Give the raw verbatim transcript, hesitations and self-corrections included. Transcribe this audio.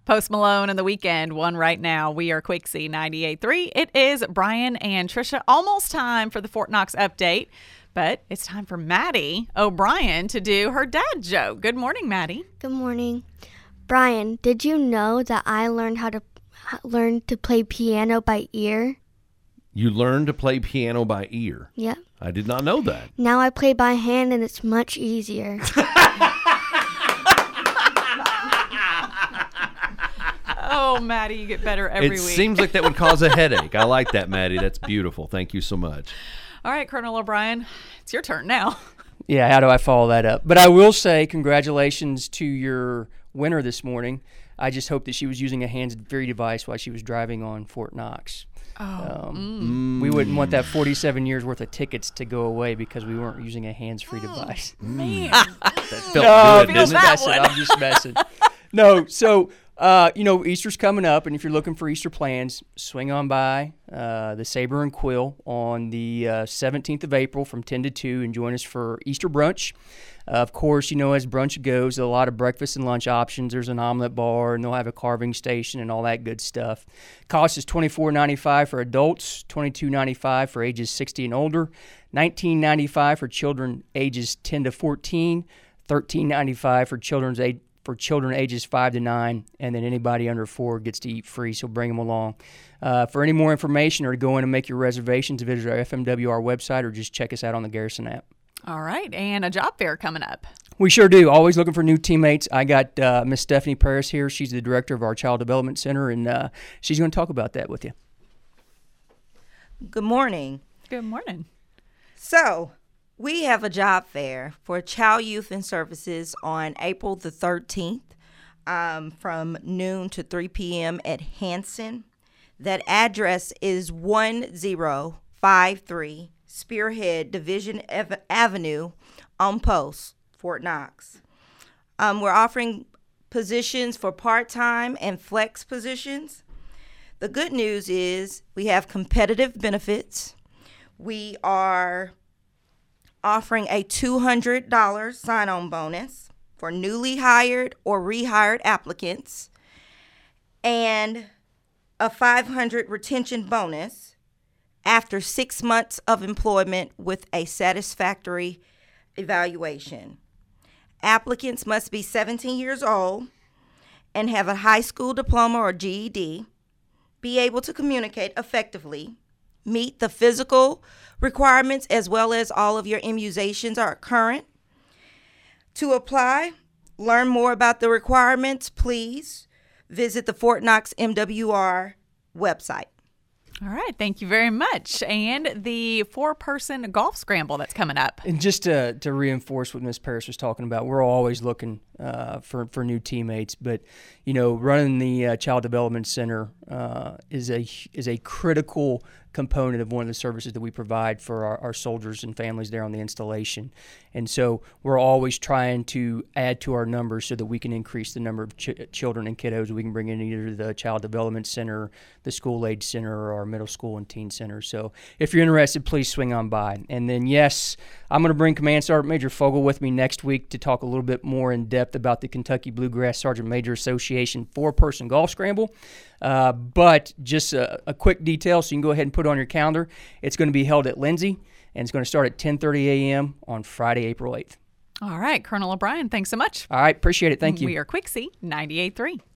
Post Malone and The Weeknd, one right now. We are Quixie ninety-eight point three. It is Brian and Trisha. Almost time for the Fort Knox update, but it's time for Maddie O'Brien to do her dad joke. Good morning, Maddie. Good morning. Brian, did you know that I learned how to learn to play piano by ear? You learned to play piano by ear? Yep. I did not know that. Now I play by hand and it's much easier. Oh, Maddie, you get better every it week. It seems like that would cause a headache. I like that, Maddie. That's beautiful. Thank you so much. All right, Colonel O'Brien, it's your turn now. Yeah, how do I follow that up? But I will say congratulations to your winner this morning. I just hope that she was using a hands-free device while she was driving on Fort Knox. Oh, um, mm. We wouldn't want that forty-seven years worth of tickets to go away because we weren't using a hands-free oh, device. Man, that felt no, good, didn't it? Messing. I'm just messing. No, so uh, you know, Easter's coming up, and if you're looking for Easter plans, swing on by uh, the Saber and Quill on the uh, seventeenth of April from ten to two, and join us for Easter brunch. Uh, of course, you know, as brunch goes, a lot of breakfast and lunch options. There's an omelet bar, and they'll have a carving station and all that good stuff. Cost is twenty-four ninety-five for adults, twenty-two ninety-five for ages sixty and older, nineteen ninety-five for children ages ten to fourteen, thirteen ninety-five for children's age for children ages five to nine, and then anybody under four gets to eat free, so bring them along. Uh, for any more information or to go in and make your reservations, visit our F M W R website or just check us out on the Garrison app. All right, and a job fair coming up. We sure do. Always looking for new teammates. I got uh, Miss Stephanie Paris here. She's the director of our Child Development Center, and uh, she's going to talk about that with you. Good morning. Good morning. So, we have a job fair for Child, Youth, and Services on April the thirteenth um, from noon to three p.m. at Hanson. That address is one zero five three Spearhead Division Ave- Avenue on Post, Fort Knox. Um, we're offering positions for part-time and flex positions. The good news is we have competitive benefits. We are offering a two hundred dollars sign-on bonus for newly hired or rehired applicants and a five hundred dollars retention bonus after six months of employment with a satisfactory evaluation. Applicants must be seventeen years old and have a high school diploma or G E D, be able to communicate effectively, meet the physical requirements as well as all of your immunizations are current. To apply, learn more about the requirements, please visit the Fort Knox M W R website. All right. Thank you very much. And the four-person golf scramble that's coming up. And just to, to reinforce what Miz Paris was talking about, we're always looking uh, for, for new teammates. But, you know, running the uh, Child Development Center uh, is a is a critical component of one of the services that we provide for our, our soldiers and families there on the installation. And so we're always trying to add to our numbers so that we can increase the number of ch- children and kiddos we can bring in either the Child Development Center, the School Age Center, or our Middle School and Teen Center. So if you're interested, please swing on by. And then, yes, I'm going to bring Command Sergeant Major Fogel with me next week to talk a little bit more in depth about the Kentucky Bluegrass Sergeant Major Association four-person golf scramble. Uh, but just a, a quick detail, so you can go ahead and put it on your calendar. It's going to be held at Lindsay, and it's going to start at ten thirty a.m. on Friday, April eighth. All right, Colonel O'Brien, thanks so much. All right, appreciate it. Thank you. We are Quixie ninety-eight point three.